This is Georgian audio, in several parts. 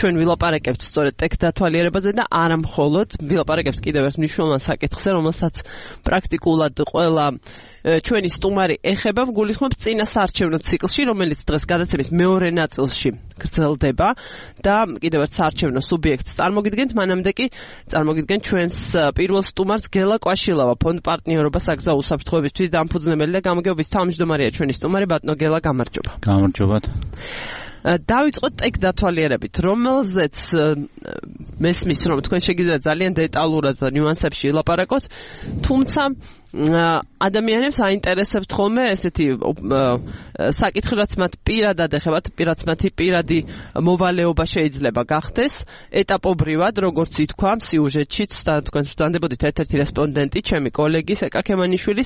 ჩვენ ვილაპარაკებთ სწორედ ტექ დათვალიერებაზე და არა მხოლოდ ვილაპარაკებთ კიდევ ერთ მნიშვნელოვან საკითხზე, რომელსაც პრაქტიკულად ყველა ჩვენი სტუმარი ეხება, გულისხმობს წინა საარჩევნო ციკლში, რომელიც დღეს გადაცემის მეორე ნაწილში გრძელდება და კიდევ ერთ საარჩევნო სუბიექტს წარმოგიდგენთ, მანამდე კი წარმოგიდგენთ ჩვენს პირველ სტუმარს გელა კვაშილავა, ფონდ პარტნიორობა საგზაო უსაფრთხოებისთვის დამფუძნებელი და გამგეობის თავმჯდომარეა ჩვენი სტუმარი ბატონო გელა, გამარჯობა. გამარჯობათ. დავიწყოთ ტექ დათვალიერებით, რომელზეც მესმის, რომ თქვენ შეგიძლიათ ძალიან დეტალურად ნიუანსებში ილაპარაკოთ, თუმცა ადამიანებს აინტერესებთ ხოლმე ესეთი საკითხი, მათ პირადად ეხებათ, მათი პირადი მოვალეობა შეიძლება გახდეს ეტაპობრივად, როგორც ითქვა სიუჟეტშიც და თქვენ ვწანდებოდით ერთ-ერთი რესპონდენტი, ჩემი კოლეგი სეკა ქემანიშვილის,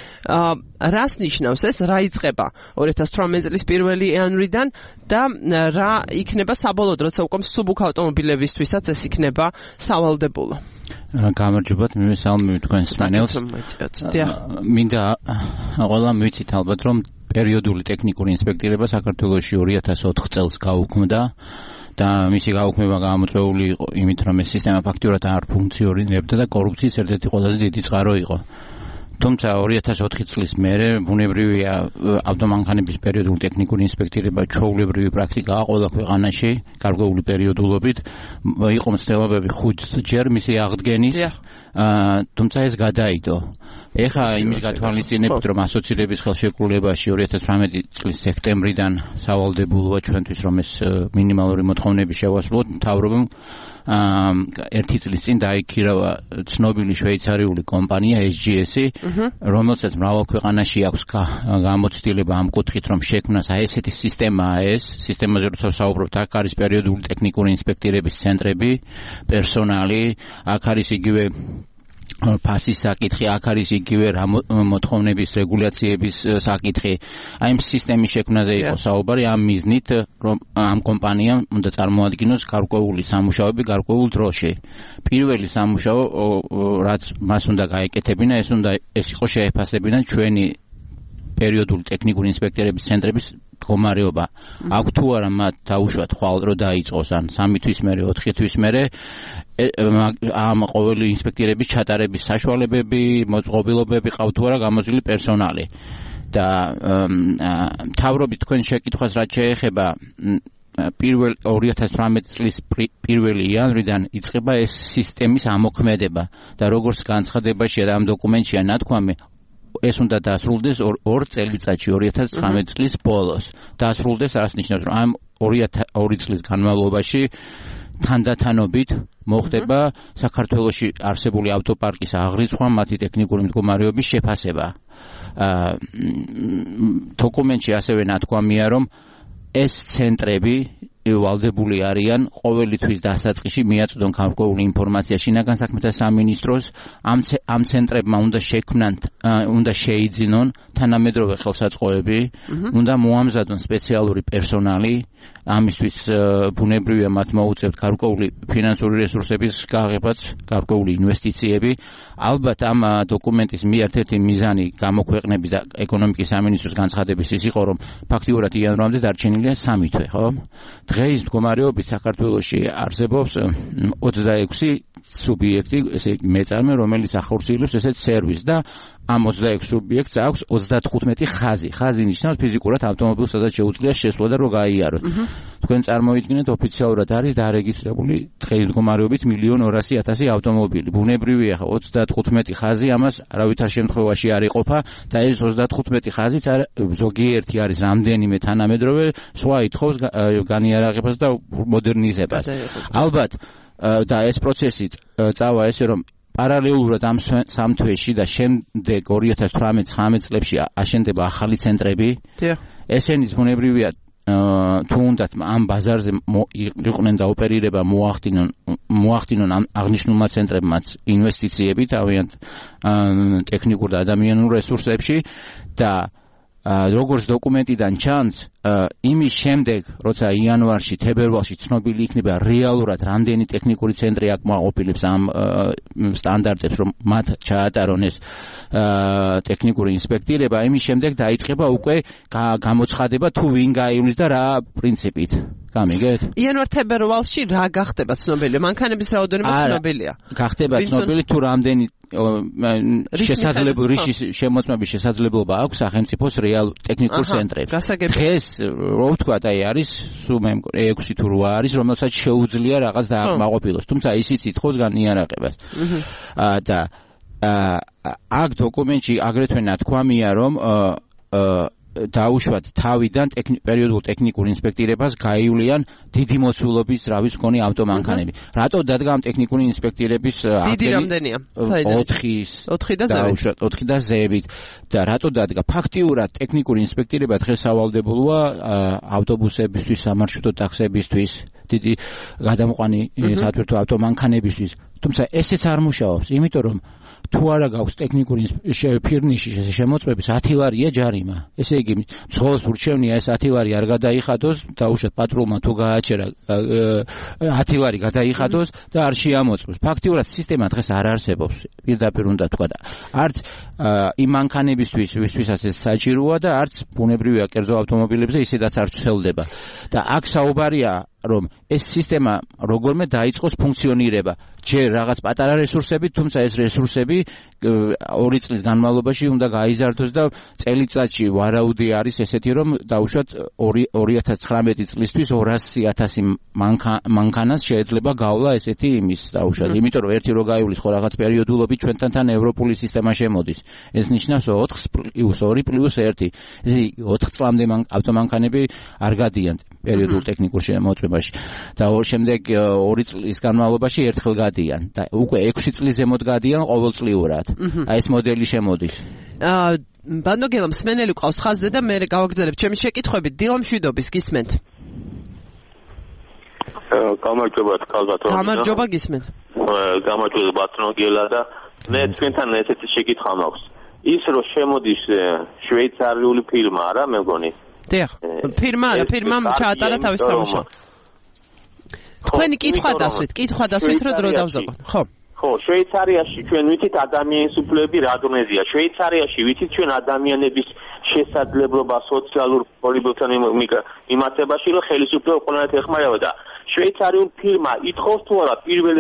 რას ნიშნავს ეს, რა იწყება 2018 წლის 1 იანვრიდან და რა იქნება საბოლოოდ, როცა უკვე მსუბუქ ავტომობილებისთვისაც ეს იქნება სავალდებულო. გამარჯობათ, მივესალმები თქვენს პანელს. მინდა ყველა მივიცით ალბათ, რომ პერიოდული ტექნიკური ინსპექტირება საქართველოში 2004 წელს გაუქმდა და მისი გაუქმება გამოწვეული იყო იმით, რომ ეს სისტემა ფაქტიურად არ ფუნქციონირებდა და კორუფციის ერთ-ერთი ყველაზე დიდი წყარო იყო. თუმცა 2004 წლის მერე ბუნებრივია ავტომანქანების პერიოდული ტექნიკური ინსპექტირება ჩვეულებრივი პრაქტიკაა ყველა ქვეყანაში გარკვეული პერიოდულობით, იყო მცდელობები 5 ჯერ მისი აღდგენის, თუმცა ეს გადაიდო. ეხლა იმის გათვალისწინებით, რომ ასოცირების ხელშეკრულებაში 2018 წლის სექტემბრიდან სავალდებულოა ჩვენთვის, რომ ეს მინიმალური მოთხოვნები შევასრულოთ, მთავრობამ ერთი წლის წინ დაიქირავა ცნობილი შვეიცარიული კომპანია SGS-ი, რომელსაც მრავალ ქვეყანაში აქვს გამოცდილება ამ კუთხით, რომ შექმნას ესეთი სისტემაა ეს, სისტემაზე როცა ვსაუბრობთ, აქ არის პერიოდული ტექნიკური ინსპექტირების ცენტრები, პერსონალი, აქ არის იგივე ფასის საკითხი, აქ არის იგივე მოთხოვნების რეგულაციების საკითხი. აი ამ სისტემის შექმნაზე იყო საუბარი, ამ მიზნით, რომ ამ კომპანიამ უნდა წარმოადგინოს გარკვეული სამუშაოები გარკვეულ დროში. პირველი სამუშაო, რაც მას უნდა გაეკეთებინა, ეს იყო შეეფასებინა ჩვენი პერიოდული ტექნიკური ინსპექტირების ცენტრების მდგომარეობა. აქ თუ არა მათ დაუშვათ ხვალ რო დაიწყოს ან 3 თვის მერე, 4 თვის მერე ამ ყოველი ინსპექტირების ჩატარების საშუალებები, მოწყობილობები ყავთ თუ არა გამოძილი პერსონალი. და მთავრობით თქვენ შეკითხვას რაც შეეხება 2018 წლის 1 იანვრიდან იწყება ეს სისტემის ამოქმედება და როგორც განცხადებაშია და ამ დოკუმენტშია ნათქვამი, ეს უნდა დასრულდეს 2 წელიწადში 2019 წლის ბოლოს. დასრულდეს რაც ნიშნავს, რომ ამ 2 წლის განმავლობაში თანდათანობით მოხდება საქართველოში არსებული ავტოპარკის აღრიცხვა, მათი ტექნიკური მდგომარეობის შეფასება. დოკუმენტში ასევე ნათქვამია, რომ ეს ცენტრები ვალდებული არიან ყოველი თვის დასაწყისში მიაწვდონ გარკვეული ინფორმაცია შინაგან საქმეთა სამინისტროს, ამ ცენტრებმა უნდა შეიძინონ თანამედროვე ხელსაწყოები, უნდა მოამზადონ სპეციალური პერსონალი, ამისთვის ბუნებრივია მათ მოუწევთ გარკვეული ფინანსური რესურსების გაღებაც, გარკვეული ინვესტიციები. ალბათ ამ დოკუმენტის ერთ-ერთი მიზანი გამოქვეყნების და ეკონომიკის სამინისტროს განცხადების ის იყო, რომ ფაქტიურად იანვრამდე დარჩენილია 3 თვე, ხო? დღეის მდგომარეობით საქართველოში არსებობს 26 სუბიექტი, ესე იგი მეწარმე, რომელიც ახორციელებს ესეთ სერვისს და ამ 26 სუბიექტს აქვს 35 ხაზი. ხაზი ნიშნავს ფიზიკურად ავტომობილს, სადაც შეუძლია შესვლა და რო გაიაროთ. თქვენ წარმოიდგინეთ, ოფიციალურად არის დარეგისტრირებული დღეის მდგომარეობით 1,200,000 ავტომობილი. ბუნებრივია, 35 ხაზი ამას არავითარ შემთხვევაში არ იყოფა და ეს 35 ხაზიც ზოგიერთი არის რამდენიმე თანამედროვე, სხვა ითხოვს განიარაღებას და მოდერნიზებას. ალბათ და ეს პროცესი წავა ესე, რომ პარალელურად ამ 3 თვეში და შემდეგ 2018-19 წლებში აშენდება ახალი ცენტრები. ესენიც ბუნებრივია თუ უნდათ ამ ბაზარზე იყვნენ და ოპერირება მოახდინონ ამ აღნიშნულმა ცენტრებმაც ინვესტიციები თავიანთ ტექნიკურ და ადამიანურ რესურსებში და როგორც დოკუმენტიდან ჩანს, იმის შემდეგ, როცა იანვარში, თებერვალში ცნობილი იქნება რეალურად რამდენი ტექნიკური ცენტრი აკმაყოფილებს ამ სტანდარტებს, რომ მათ ჩაატარონ ეს ტექნიკური ინსპექტირება, იმის შემდეგ დაიწყება უკვე გამოცხადება თუ ვინ გაივლის და რა პრინციპით. გამიგეთ? იანვარ-თებერვალში რა გახდება ცნობილი? მანქანების რაოდენობა ცნობილია. გახდება ცნობილი თუ რამდენი შესაძლებელი შემოწმების შესაძლებლობა აქვს სახელმწიფოს რეალ ტექნიკურ ცენტრებს. დღეს რო ვთქვა, არის სულ მე 6 თუ 8 არის, რომელსაც შეუძლია რაღაც დააკმაყოფილოს, თუმცა ისიც ითხოვს განიარაღებას. და აქ დოკუმენტში აგრეთვე ნათქვამია, რომ დაუშვათ თავიდან პერიოდულ ტექნიკურ ინსპექტირებას გაივლიან დიდი მოცულობის ზრავის მქონე ავტომანქანები. რატო დადგა ამ ტექნიკური ინსპექტირების დიდი რამდენია? 4 და ზევით. და რატო დადგა? ფაქტიურად ტექნიკური ინსპექტირება დღეს სავალდებულოა ავტობუსებისთვის, სამარშრუტო ტაქსებისთვის, დიდი გადამყვანი სათვირთო ავტომანქანებისთვის. თუმცა ესეც არ მუშაობს, იმიტომ რომ თუ არა გაქვს ტექნიკური ფირნიში შემოწმების 10 ლარია ჯარიმა. ესე იგი, მძღოლს ურჩევნია ეს 10 ლარი არ გადაიხადოს, დაუშვათ პატრულმა თუ გააჩერა 10 ლარი გადაიხადოს და არ შეამოწმოს. ფაქტიურად სისტემა დღეს არ არსებობს, პირდაპირ უნდა თქვა და არც იმ მანქანებისთვის, ვისთვისაც ეს საჭიროა და არც ბუნებრივია კერძო ავტომობილებზე ისედაც არ ცვლდება. და აქ საუბარია რომ ეს სისტემა როგორმე დაიწყოს ფუნქციონირება. ჯერ რაღაც პატარა რესურსები, თუმცა ეს რესურსები 2 წლის განმავლობაში უნდა გაიზარდოს და წელიწადში ვარაუდი არის ესეთი, რომ დაუშვათ 2019 წლისთვის 200,000 მანქანას შეიძლება გავლა ესეთი იმის დაუშვათ. იმიტომ რომ ერთი რო გაივლის ხო რაღაც პერიოდულობით ჩვენთან ევროპული სისტემა შემოდის. ეს ნიშნავს 4+2+1. ესე 4 წლამდე ავტომანქანები არ გადიან პერიოდულ ტექნიკურ შემოწმებაში და შემდეგ 2 წლის განმავლობაში ერთხელ გადიან და უკვე 6 წლის ზემოთ გადიან ყოველწლიურად. აი ეს მოდელი შემოდის. ბანდოგელო მსმენელი ყავს ხაზზე და მე გავაგრძელებ ჩემი შეკითხვები. დილა მშვიდობის გისმენთ? გამარჯობა თქალბატონო. გამარჯობა გისმენთ. გამარჯობა ბატონოგელა და მე თქვენთან ესეთი შეკითხვა მაქვს. ის რომ შემოდის შვეიცარიული ფილმა არა მეგონი? დიახ, ფილმამ ჩაატარა თავის სამუშაო. თქვენი კითხვა დასვით რომ დრო დავზოგოთ. ხო, შვეიცარიაში ჩვენ ვიცით ადამიანის უფლებები რა დონეზეა. შვეიცარიაში ვიცით ჩვენ ადამიანების შესაძლებლობა სოციალურ პოლიტიკასთან მიმართებაში რომ ხელისუფლება ყველანაირად ეხმარება და შვეიცარიულ ფილმა ითხოვს თუ არა პირველ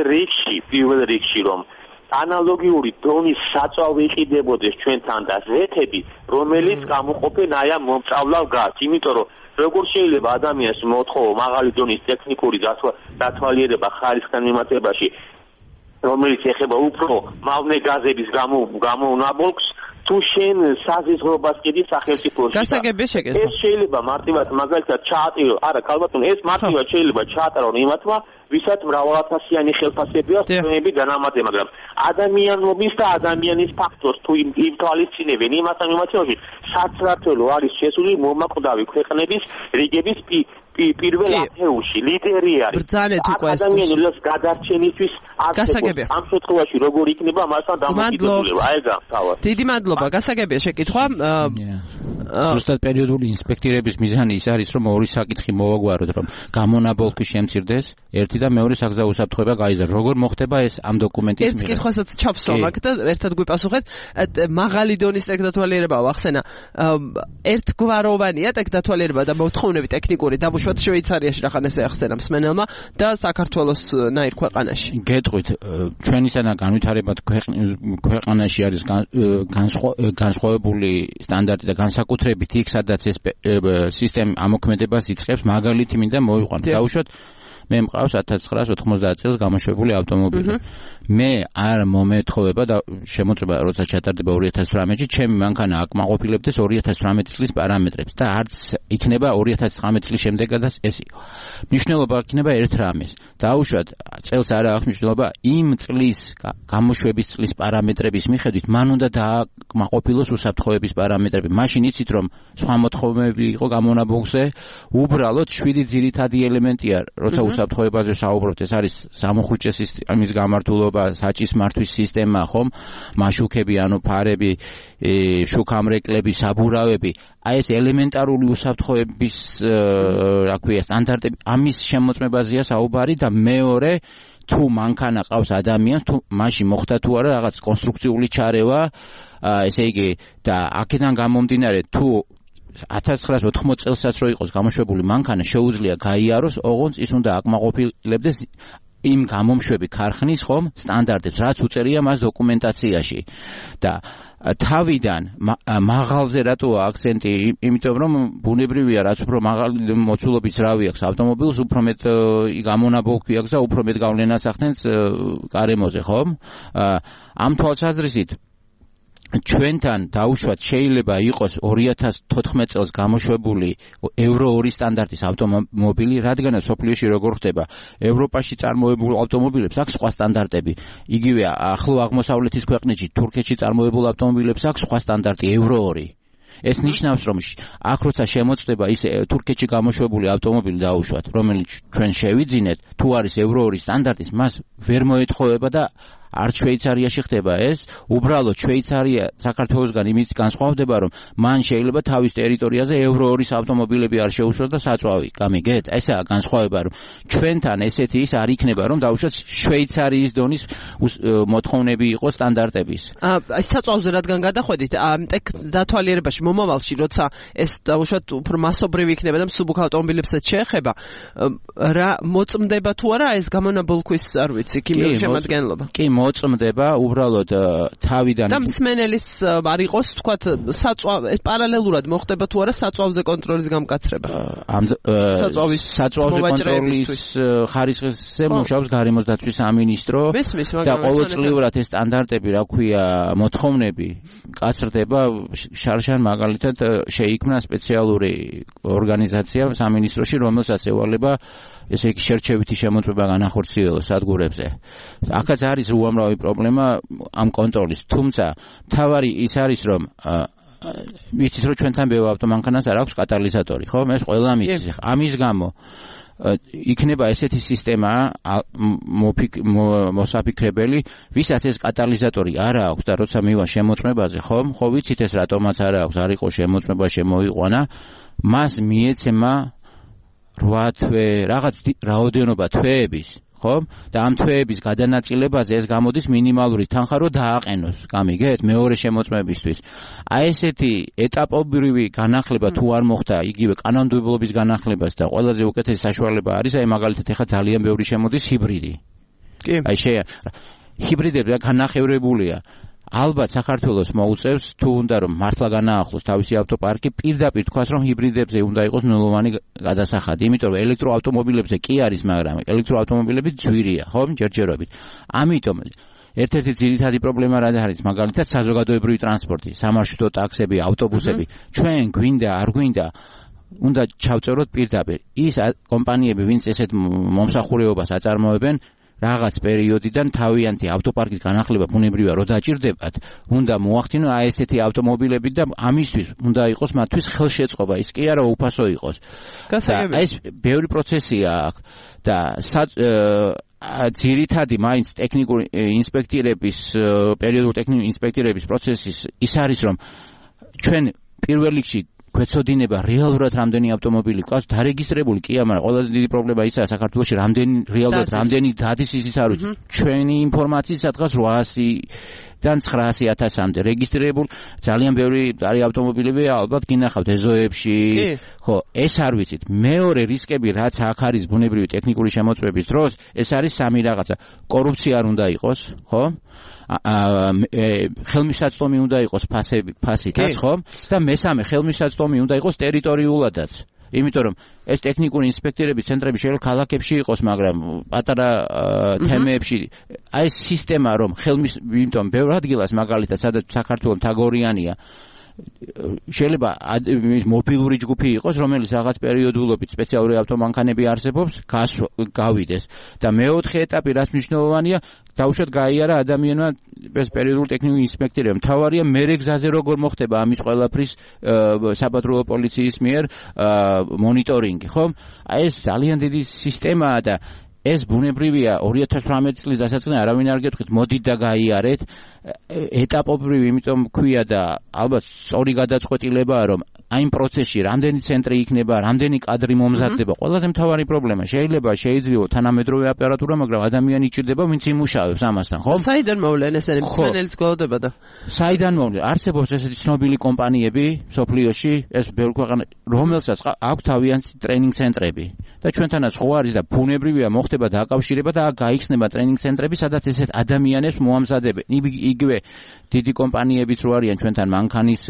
რიგში რომ ანალოგიური დონის საწვავი იყიდებოდეს ჩვენთან და ზეთები, რომელიც გამოყოფენ აი ამ მომწავლავ გარს, იმიტომ რომ როგორ შეიძლება ადამიანს მოთხოვო მაღალი დონის ტექნიკური დათვალიერება ხარისხთან მიმართებაში, რომელიც ეხება უფრო მავნე გაზების გამონაბოლქს, თუ შენ საზღვრობას კიდი სახელმწიფოში. გასაგებია შეკითხვა. ეს შეიძლება მარტივად მაგალითად ჩაატარო, არა, ქალბატონო, ეს მარტივად შეიძლება ჩაატარონ იმათმა, ვისაც მრავალათასიანი ხელფასები აქვს პრემიები განამატე, მაგრამ ადამიანობის და ადამიანის ფაქტორს თუ იმთვალისწინებენ იმასთან მიმართებაში, საცრაფელო არის შესული მომაკვდავი ქვეყნების რიგების პირველ ათეულში ლიდერი არის. ბრძანეთ უკვე ეს ადამიანის გადარჩენისთვის გასაგებია. ამ შემთხვევაში როგორ იქნება მასთან დამოკიდებულება? აი გამთავარ. დიდი მადლობა, გასაგებია შეკითხვა. ზუსტად პერიოდული ინსპექტირების მიზანი ის არის, რომ ორი საკითხი მოვაგვაროთ, რომ გამონაბოლქვი შემცირდეს, ერთი და მეორე საგზაო უსაფრთხოება გაიზარდოს. როგორ მოხდება ეს ამ დოკუმენტის ერთ კითხვასაც ჩავსვამ აქ და ერთად გვიპასუხეთ. მაღალი დონის ტექნათვალიერება ახსენა. ერთგვაროვანია ტექნათვალიერება და მოთხოვნები ტექნიკური უშუალოდ შვეიცარიაში რახან ესე ახსენა მსმენელმა და საქართველოს ნაირ ქვეყანაში. გეტყვით, ჩვენისანა განვითარებად ქვეყანაში არის განსხვავებული სტანდარტი და განსაკუთრებით იქ, სადაც ეს სისტემა ამოქმედებას იწყებს, მაგალითი მინდა მოვიყვანოთ. დაუშვათ მე მყავს 1990 წელს გამოშვებული ავტომობილი. მე არ მომეთხოვება და შემოწმება როცა ჩატარდება 2018-ში, ჩემი მანქანა აკმაყოფილებდეს 2018 წლის პარამეტრებს და არც იქნება 2019 წლის შემდეგაც ეს იყო. მნიშვნელობა იქნება ერთ რამეს. დაუშვათ წელს არა აქვს მნიშვნელობა იმ წლის გამოშვების წლის პარამეტრების მიხედვით, მან უნდა დააკმაყოფილოს უსაფრთხოების პარამეტრები. მაშინ იცით რომ სხვა მოთხოვნები იყო გამონაბოლქვზე, უბრალოდ 7 ძირითადი ელემენტია, როცა უსაფრთხოებაზე საუბრობთ, ეს არის სამოხუჭე სისტემის გამართულობა, საჭის მართვის სისტემა, ხომ? მაშუქები, ანუ ფარები, შუქამრეკლები, საბურავები, აი ეს ელემენტარული უსაფრთხოების, რა ქვია, სტანდარტები, ამის შემოწმებაზეა საუბარი და მეორე თუ მანქანა ყავს ადამიანს, თუ მაშინ მოხდა თუ არა რაღაც კონსტრუქციული ჩარევა, ესე იგი და აქედან გამომდინარე თუ 1980 წელსაც რო იყოს გამოშვებული მანქანა შეუძლია გაიაროს, ოღონდ ის უნდა აკმაყოფილებდეს იმ გამომშვები ქარხნის ხომ სტანდარტებს, რაც უწერია მას დოკუმენტაციაში და თავიდან მაღალზე რატოა აქცენტი, იმიტომ რომ ბუნებრივია, რაც უფრო მაღალი მოცულობის რავი აქვს ავტომობილს, უფრო მეტ გამონაბოლქვი აქვს და უფრო მეტ გავლენას ახდენს გარემოზე, ხომ? ამ თვალსაზრისით ჩვენთან დაუშვათ შეიძლება იყოს 2014 წელს გამოშვებული Euro 2 სტანდარტის ავტომობილი, რადგანაც სოფლიოში როგორ ხდება, ევროპაში წარმოებულ ავტომობილებს აქვს სხვა სტანდარტები. იგივე ახლო აღმოსავლეთის ქვეყნებში, თურქეთში წარმოებულ ავტომობილებს აქვს სხვა სტანდარტი Euro 2. ეს ნიშნავს, რომ აქ როცა შემოწდება ის თურქეთში გამოშვებული ავტომობილი დაუშვათ, რომელიც ჩვენ შევიძინეთ, თუ არის Euro 2 სტანდარტის, მას ვერ მოეთხოვება და არც შვეიცარიაში ხდება ეს, უბრალოდ შვეიცარია საქართველოსგან იმით განსხვავდება, რომ მან შეიძლება თავის ტერიტორიაზე Euro 2 ავტომობილები არ შეუშვას და საწვავი. გამიგეთ? ესაა განსხვავება, რომ ჩვენთან ესეთი ის არ იქნება, რომ დაუშვათ შვეიცარიის დონის მოთხოვნები იყოს სტანდარტების. ეს საწვავზე რადგან გადახვედით, ტექ დათვალიერებაში მომავალში, როცა ეს დაუშვათ უფრო მასობრივი იქნება და მსუბუქ ავტომობილებსაც შეეხება, რა მოწმდება თუ არა ეს გამონაბოლქვის, არ ვიცი, ქიმიური შემადგენლობა? კი, მოწმდება უბრალოდ თავიდან და მსმენელის არ იყოს თქვათ საწვავ პარალელურად მოხდება თუ არა საწვავზე კონტროლის გამკაცრება საწვავზე კონტროლის ხარისხზე მუშაობს გარემოს დაცვის სამინისტრო და ყოველწლიურად ეს სტანდარტები, რა ქვია, მოთხოვნები კაცრდება. შარშან მაგალითად შეიქმნა სპეციალური ორგანიზაცია სამინისტროში, რომელსაც ევალება ესე იგი შერჩევითი შემოწმება განახორციელოს სადგურებზე. აქაც არის უამრავი პრობლემა ამ კონტროლის. თუმცა მთავარი ის არის, რომ ვიცით, რომ ჩვენთან ბევრ ავტომანქანას არ აქვს კატალიზატორი, ხო? ეს ყველა მიცის. ამის გამო იქნება ესეთი სისტემა მოსაფიქრებელი, ვისაც ეს კატალიზატორი არ აქვს და როცა მივა შემოწმებაზე, ხო ვიცით ეს რატომაც არ აქვს, არ იყო შემოწმება შემოიყვანა, მას მიეცემა 8 თვე, რაღაც რაოდენობა თვეების, ხო? და ამ თვეების გადანაწილებაზე ეს გამოდის მინიმალური თანხა, რომ დააყენოს, გამიგეთ, მეორე შემოწმებისთვის. აი ესეთი ეტაპობრივი განახლება თუ არ მოხდა, იგივე კანონმდებლობის განახლებას და ყველაზე უკეთესი საშუალება არის, აი მაგალითად ეხლა ძალიან ბევრი შემოდის ჰიბრიდი. კი. აი ჰიბრიდები განახევრებულია. ალბათ საქართველოს მოუწევს თუ უნდა რომ მართლა განაახლოს თავისი ავტოპარკი, პირდაპირ თქვას რომ ჰიბრიდებზე უნდა იყოს ნულოვანი გადასახადი, იმიტომ რომ ელექტროავტომობილებზე კი არის, მაგრამ ელექტროავტომობილები ძვირია, ხო, ჯერჯერობით. ამიტომ ერთ-ერთი ძირითადი პრობლემა რა არის, მაგალითად საზოგადოებრივი ტრანსპორტი, სამარშრუტო ტაქსები, ავტობუსები. ჩვენ გვინდა, არ გვინდა, უნდა ჩავწეროთ პირდაპირ. ის კომპანიები, ვინც ესეთ მომსახურეობას აწარმოებენ, რაღაც პერიოდიდან თავიანთი ავტოპარკის განახლება ბუნებრივია რო დაჭირდებათ, უნდა მოახდინონ აი ესეთი ავტომობილები და ამისთვის უნდა იყოს მათთვის ხელშეწყობა, ის კი არა უფასო იყოს. ეს ბევრი პროცესია აქ და ძირითადი მაინც ტექნიკური ინსპექტირების, პერიოდული ტექნიკური ინსპექტირების პროცესი ის არის, რომ ჩვენ პირველ რიგში გვეცოდინება რეალურად რამდენი ავტომობილი ყავს დარეგისტრებული, კი, მაგრამ ყველაზე დიდი პრობლემა ისაა საქართველოში რეალურად რამდენი დადის ის არ ვიცი. ჩვენი ინფორმაციის სადღაც 800-დან 900,000-მდე რეგისტრირებული, ძალიან ბევრი არის ავტომობილები, ალბათ გინახავთ ეზოებში, ხო, ეს არ ვიცით. მეორე რისკები, რაც აქ არის ბუნებრივი ტექნიკური შემოწმების დროს, ეს არის სამი რაღაცა. კორუფცია არ უნდა იყოს, ხო? ხელმისაწვდომი უნდა იყოს ფასითაც, ხო? და მესამე ხელმისაწვდომი უნდა იყოს ტერიტორიულადაც. იმიტომ რომ ეს ტექნიკური ინსპექტორების ცენტრები შეიძლება ქალაქებში იყოს, მაგრამ პატარა თემებში აი ეს სისტემა რომ იმიტომ ბევრ ადგილას მაგალითად სადაც საქართველოს თაგორიანია შეიძლება მობილური ჯგუფი იყოს, რომელიც რაღაც პერიოდულობით სპეციალური ავტომანქანები არსებობს, გავიდეს. და მეოთხე ეტაპი რაც მნიშვნელოვანია, დაუშვათ გაიარა ადამიანმა ეს პერიოდული ტექნიკური ინსპექტორია. მთავარია მერე გზაზე როგორ მოხდება ამის ყველაფრის საპატრულო პოლიციის მიერ მონიტორინგი, ხო? აი ეს ძალიან დიდი სისტემაა და ეს ბუნებრივია 2018 წლის დასაწყისში არავინ არ გეტყვით მოდით და გაიარეთ ეტაპობრივი, იმიტომ ქვია და ალბათ სწორი გადაწყვეტილებაა რომ აი იმ პროცესში რამდენი ცენტრი იქნება, რამდენი კადრი მომზადდება, ყველაზე მთავარი პრობლემა შეიძლება შეიძლიო თანამედროვე აპარატურა, მაგრამ ადამიანი იჭირდება, ვინც იმუშავებს ამასთან, ხო? საიდან მოვლენ ესენი მსმენელიც გველოდება და საიდან მოვლენ? არსებობს ესეთი ცნობილი კომპანიები სოფლიოში, ეს ბევრ ქვეყანაში, რომელსაც აქვთ თავიანთი ტრენინგ ცენტრები და ჩვენთანაც ხო არის და ბუნებრივია მოხდება დაკავშირება და გაიხსნება ტრენინგ ცენტრები, სადაც ესეთ ადამიანებს მოამზადებენ. იგივე დიდი კომპანიებიც რო არიან ჩვენთან მანქანის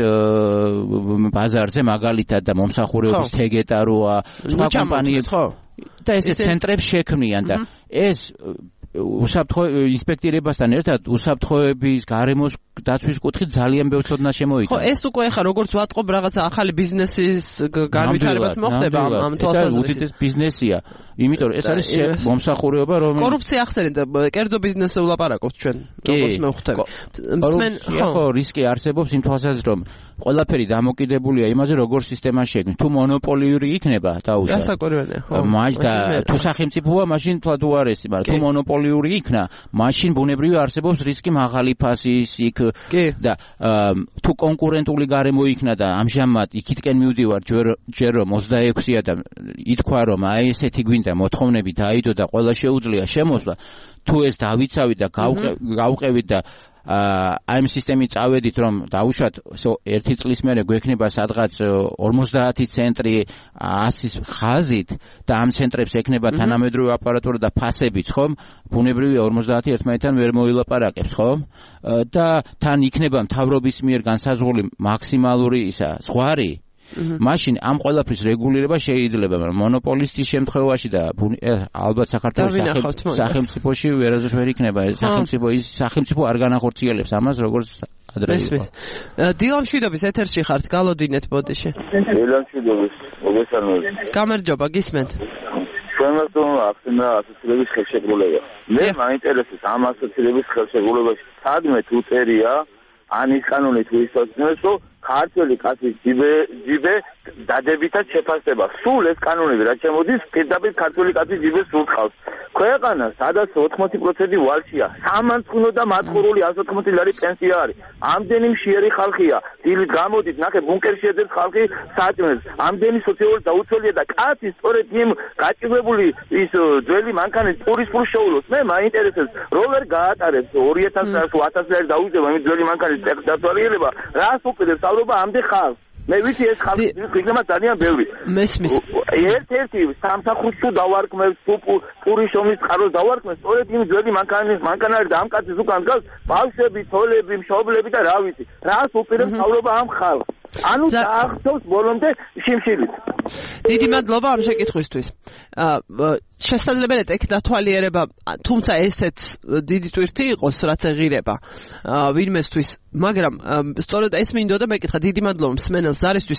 ბაზარზე მაგალითად და მომსახურების თეგეტა როა, სხვა კომპანიები ხო? და ესეთ ცენტრებს შექმნიან და ეს უსაფრთხო ინსპექტირებასთან ერთად უსაფრთხოების გარემოს დაცვის კუთხით ძალიან ბევრ ცოდნას შემოიტანა. ხო, ეს უკვე ხა როგორც ვატყობ რაღაცა ახალი ბიზნესის განვითარებაც მოხდება ამ თვალსაზრისით. უდიდეს ბიზნესია. იმიტომ რომ ეს არის მომსახურება, რომელიც კორუფცია ახსენეთ და კერძო ბიზნესზე ვლაპარაკობთ ჩვენ, როგორც მევხვდები. ხო, რისკი არსებობს იმ თვალსაზრისით, რომ ყველაფერი დამოკიდებულია იმაზე, როგორ სისტემა შექმნით. თუ მონოპოლიური იქნება, დაუშვათ. გასაკვირველია, ხო. თუ სახელმწიფოა, მაშინ თვად უარესი, მაგრამ თუ მონოპოლიური იქნა, მაშინ ბუნებრივია არსებობს რისკი მაღალი ფასის იქ და თუ კონკურენტული გარემო იქნა და ამჟამად იქითკენ მივდივარ ჯერ რომ 26-ია და ითქვა რომ აი ესეთი გვინდა მოთხოვნები დაიდო და ყველა შეუძლია შემოსვლა, თუ ეს დავიცავით და გავყევით და აი ამ სისტემით წავედით რომ დაუშვათ ერთი წლის მერე გვექნება სადღაც 50 ცენტრი 100-ის ხაზით და ამ ცენტრებს ექნება თანამედროვე აპარატურა და ფასებიც, ხომ? ბუნებრივია 50 ერთმანეთთან ვერ მოილაპარაკებს, ხომ? და თან იქნება მთავრობის მიერ განსაზღვრული მაქსიმალური ისა ზღვარი. მაშინ ამ ყველაფრის რეგულირება შეიძლება, მაგრამ მონოპოლისტის შემთხვევაში და ალბათ საქართველოს სახელმწიფოში ვერასდროს ვერ იქნება. სახელმწიფო არ განახორციელებს ამას, როგორც ადრე. დილამ შვიდობის ეთერში ხართ, გალოდინეთ ბოდიში. დილამ შვიდობის, მოგესალმებით. გამარჯობა, გისმენთ. ჩვენს ახსნა ასოცირების ხელშეკრულება. მე მაინტერესებს ამ ასოცირების ხელშეკრულებაში სადმე თუ წერია ან ის კანონი თუ ისწავლეს, რომ ქართველი კაცის ჯიბე დადებითად შეფასდება. სულ ეს კანონები რაც შემოდის, პირდაპირ ქართველი კაცის ჯიბეს სულ ხავს. ქვეყანა, სადაც 80% ვალშია, სამანწყვინო და მაცხოვრული 180 ლარი პენსია არის. ამდენი მშიერი ხალხია. დილით გამოდით, ნახე ბუნკერში ეძებს ხალხი საჭმელს. ამდენი სოციალური დაუცველია და კაცი სწორედ იმ გაჭირვებული ის ძველი მანქანის პურის ფულს შეულოს. მე მაინტერესებს, რო ვერ გაატარებს 2000 თუ 1000 ლარი დაუჯდება იმ ძველი მანქანის დაცვალიერება, რას უყურებს საუბრობა ამდე ხალხს. მე ვიცი ეს ხალხი იქნება ძალიან ბევრი. მესმის. ერთ-ერთი სამსახურს თუ დავარქმევს, თუ პურის შრომის წყაროს დავარქმევს, სწორედ იმ ძველი მანქანარი და ამ კაცის უკან დგას ბავშვები, თოლები, მშობლები და რა ვიცი. რას უყურებს საუბრობა ამ ხალხს. ანუ დაახსოვს ბოლომდე შიმშილით. დიდი მადლობა ამ შეკითხვისთვის. შესაძლებელია ეგ დათვალიერება, თუმცა ესეც დიდი ტვირთი იყოს, რაც ეღირება ვინმესთვის, მაგრამ სწორედ ეს მინდოდა მეკითხა. დიდი მადლობა მსმენელს ზარისთვის.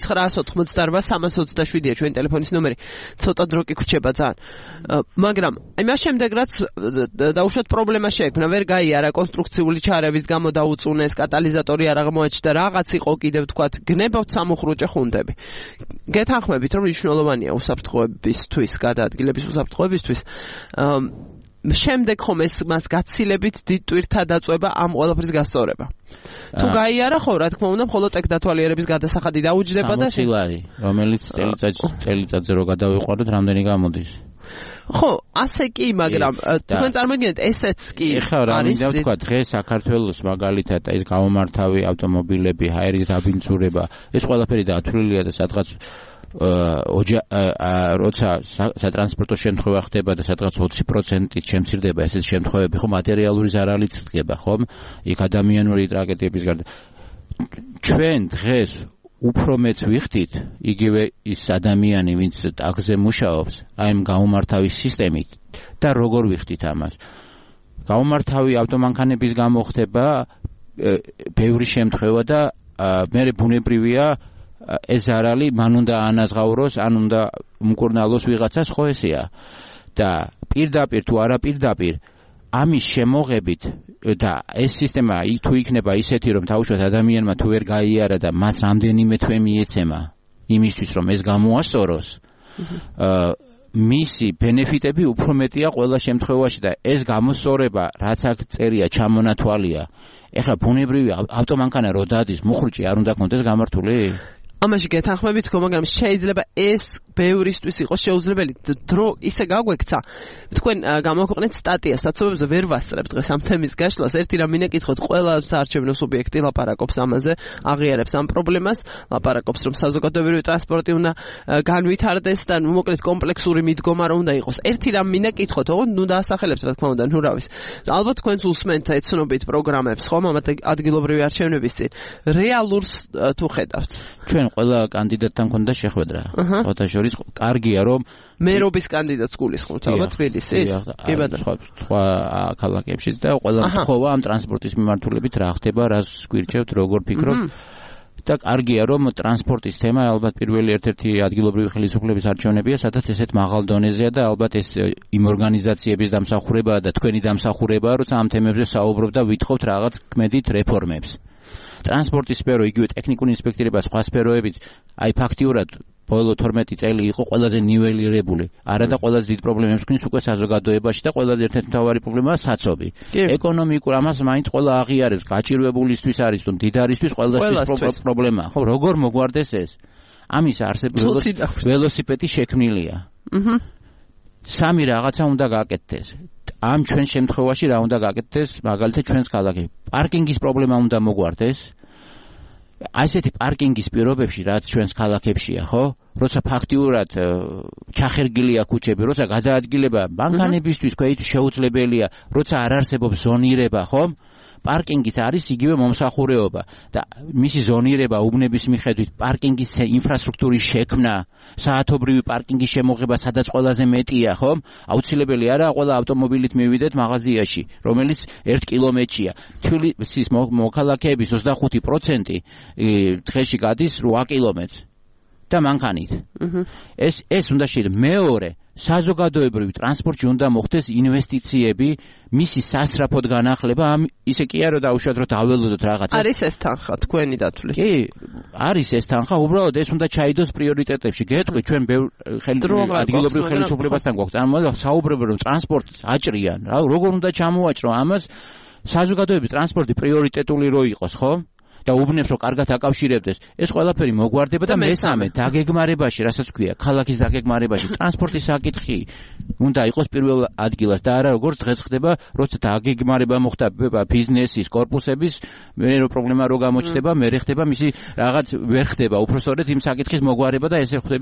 2988327-ია ჩვენი ტელეფონის ნომერი. ცოტა დრო კი გრჩება ძალიან. მაგრამ იმას შემდეგ რაც დაუშვათ პრობლემა შეექმნა, ვერ გაიარა კონსტრუქციული ჩარევის გამო დაუწუნეს, კატალიზატორი არ აღმოაჩნდა, რაღაც იყო კიდევ თქვათ, გნებავთ სამუხრუჭე ხუნდები. გეთანხმებით რომ მნიშვნელოვანია უსაფრთხოებისთვის, გადაადგილების უსაფრთხოებისთვის. შემდეგ ხომ მას გაცილებით დიდ ტვირთა დაწובה ამ ყველაფრის გასწორება. თუ გაიარა ხო, რა თქმა უნდა, მხოლოდ ეგ დათვალიერების გადასახადი დაუჯდება და 60 ლარი, რომელიც წელიწადზე რო გადავიყვარდეთ, რამდენი გამოდის? ხო, ასე კი, მაგრამ თქვენ წარმოგიდგენთ, ესეც კი არის. რა ვთქვა, დღეს საქართველოს მაგალითად ეს გამომართავი ავტომობილები, ჰაერის დაბინძურება, ეს ყველაფერი დათვლილია და სადღაც როცა სატრანსპორტო შემთხვევა ხდება და სადღაც 20%-ით შემცირდება ესეთი შემთხვევები, ხო, მატერიალური ზარალიც ხდება, ხო? იქ ადამიანური ტრაგედიების გარდა. ჩვენ დღეს უფრო მეც ვიხდით, იგივე ის ადამიანი, ვინც ტაგზე მუშაობს, აი ამ გამომართავის სისტემით და როგორ ვიხდით ამას. გამომართავი ავტომანქანების გამო ხდება ბევრი შემთხვევა და მე ბუნებრივია ეს არ არის მან უნდა ანაზღაუროს ან უნდა უმკურნალოს ვიღაცას ხო ესეა და პირდაპირ თუ არა პირდაპირ ამის შემოღებით და ეს სისტემა თუ იქნება ისეთი რომ თავშოთ ადამიანმა თუ ვერ გაიარა და მას რამდენიმე თვე მიეცემა იმისთვის რომ ეს გამოასწოროს მისი ბენეფიტები უფრო მეტია ყველა შემთხვევაში და ეს გამოსწორება რაც აქ წერია ჩამონათვალია ეხლა ბუნებრივი ავტომანქანა რო დადის მუხრუჭი არ უნდა კონდეს გამართული ამაში გეთანხმებით თქო მაგრამ შეიძლება ეს ბევრისთვის იყოს შეუძლებელი დრო ისე გაგვექცა თქვენ გამოქვეყნეთ სტატიას საცობებზე ვერ ვასწრებ დღეს ამ თემის გაშლას ერთი რამ მინაკითხოთ ყველა საარჩევნო სუბიექტი ლაპარაკობს ამაზე აღიარებს ამ პრობლემას ლაპარაკობს რომ საზოგადოებრივი ტრანსპორტი უნდა განვითარდეს და მოკლედ კომპლექსური მიდგომა რომ უნდა იყოს ერთი რამ მინაკითხოთ ოღონდ ნუ დაასახელებთ რა თქმა უნდა ნურავის ალბათ თქვენს უსმენთ ეცნობით პროგრამებს ხომ ამ ადგილობრივი არჩევნების წინ რეალურს თუ ხედავთ ჩვენ ყველა კანდიდატთან ქონდა შეხვედრა ოთაშორის კარგია რომ მერობის კანდიდატს გულისხმობთ ალბათ თბილისის კი ბატონო სხვა ქალაქებშიც და ყველა თხოვა ამ ტრანსპორტის მიმართულებით რა ხდება რას გვირჩევთ როგორ ფიქრობთ და კარგია რომ ტრანსპორტის თემა ალბათ პირველი ერთ-ერთი ადგილობრივი ხელისუფლების არჩევნებია სადაც ესეთ მაღალ დონეზეა და ალბათ ეს იმ ორგანიზაციების დამსახურებაა და თქვენი დამსახურებაა როცა ამ თემებზე საუბრობთ და ვითხოვთ რაღაც კმედით რეფორმებს ტრანსპორტის სფერო იგივე ტექნიკური ინსპექტირება სხვა სფეროებით აი ფაქტიურად ბოლო 12 წელი იყო ყველაზე ნიველირებული არა და ყველაზე დიდ პრობლემებს გვინს უკვე საზოგადოებაში და ყველაზე ერთ-ერთი მთავარი პრობლემაა საცობი ეკონომიკურ ამას მაინც ყველა აღიარებს გაჭირვებულისთვის არის თუ მდიდარისთვის ყველასთვის პრობლემაა ხო როგორ მოგვარდეს ეს ამის არსებობს ველოსიპედი შექმნილია სამი რაღაცა უნდა გააკეთდეს ამ ჩვენ შემთხვევაში რა უნდა გააკეთდეს მაგალითად ჩვენს ქალაქებში პარკინგის პრობლემა უნდა მოგვარდეს ასეთი პარკინგის პირობებში რაც ჩვენს ქალაქებშია ხო როცა ფაქტიურად ჩახერგილია ქუჩები როცა გადაადგილება მანქანებისთვის ქვეით შეუძლებელია როცა არ არსებობს ზონირება ხო პარკინგიც არის იგივე მომსახურეობა და მისი ზონირება უბნების მიხედვით პარკინგის ინფრასტრუქტურის შექმნა საათობრივი პარკინგის შემოღება სადაც ყველაზე მეტია ხო აუცილებელი არა ყველა ავტომობილით მივიდეთ მაღაზიაში რომელიც 1 კილომეტრია თბილისის მოქალაქეების 25% დღეში გადის 8 კილომეტრს და მანქანით ეს უნდა შეიძლება მეორე საზოგადოებრივი ტრანსპორტში უნდა მოხდეს ინვესტიციები მისი სასწრაფოდ განახლება ამ ისე კი არა დაუშვათ რომ დაველოდოთ რაღაცა არის ეს თანხა თქვენი დათვლით კი არის ეს თანხა უბრალოდ ეს უნდა ჩაიდოს პრიორიტეტებში გეტყვით ჩვენ ადგილობრივ ხელისუფლებასთან გვაქვს წარმოიდგინეთ საუბრობენ რომ ტრანსპორტს აჭრიან რა როგორ უნდა ჩამოაჭრო ამას საზოგადოების ტრანსპორტი პრიორიტეტული რო იყოს ხო და უბნებს რომ კარგად აკავშირებდეს ეს ყველაფერი მოგვარდება და მესამე დაგეგმარებაში რასაც ქვია ქალაქის დაგეგმარებაში ტრანსპორტის საკითხი უნდა იყოს პირველ ადგილას და არა როგორც დღეს ხდება როცა დაგეგმარება მოხდება ბიზნესის კორპუსების მე რო პრობლემა რო გამოჩნდება მე ხდება მისი რაღაც ვერ ხდება უბრალოდ იმ საკითხის მოგვარება და ესე ხდება